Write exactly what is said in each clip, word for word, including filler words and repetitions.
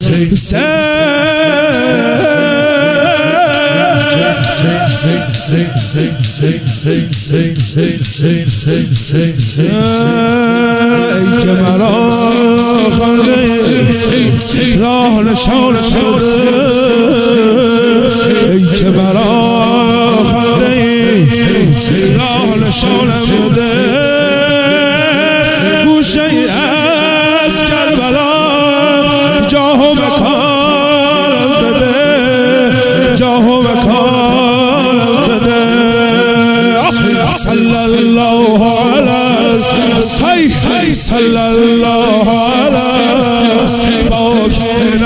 که مرا خانه راه نشان بده ای که مرا خانه راه نشان بده گوشه ای از کربلا جاه و مکانم بده جاه و مکانم بده صلی الله علیه صلی الله علیه باکین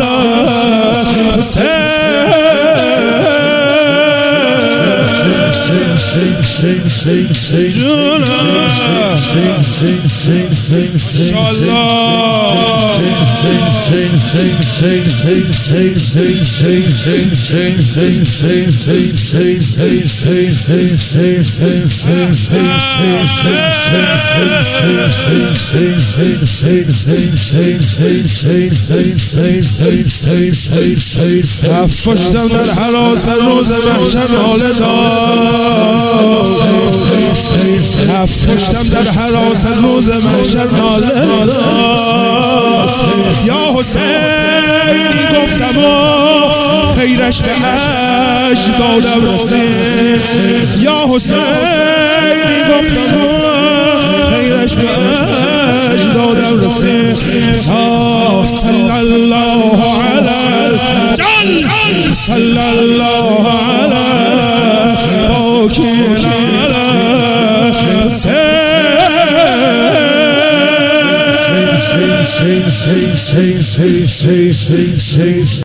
هفت پشتم در حراس روز محشر ناله دار هفت پشتم در حراس روز محشر ناله دار یا حسینی گفتم و خیرش به اجدادم رسید یا حسینی گفتم و خیرش به اجدادم رسید صلی الله علیه صلی الله علیه باکین علیه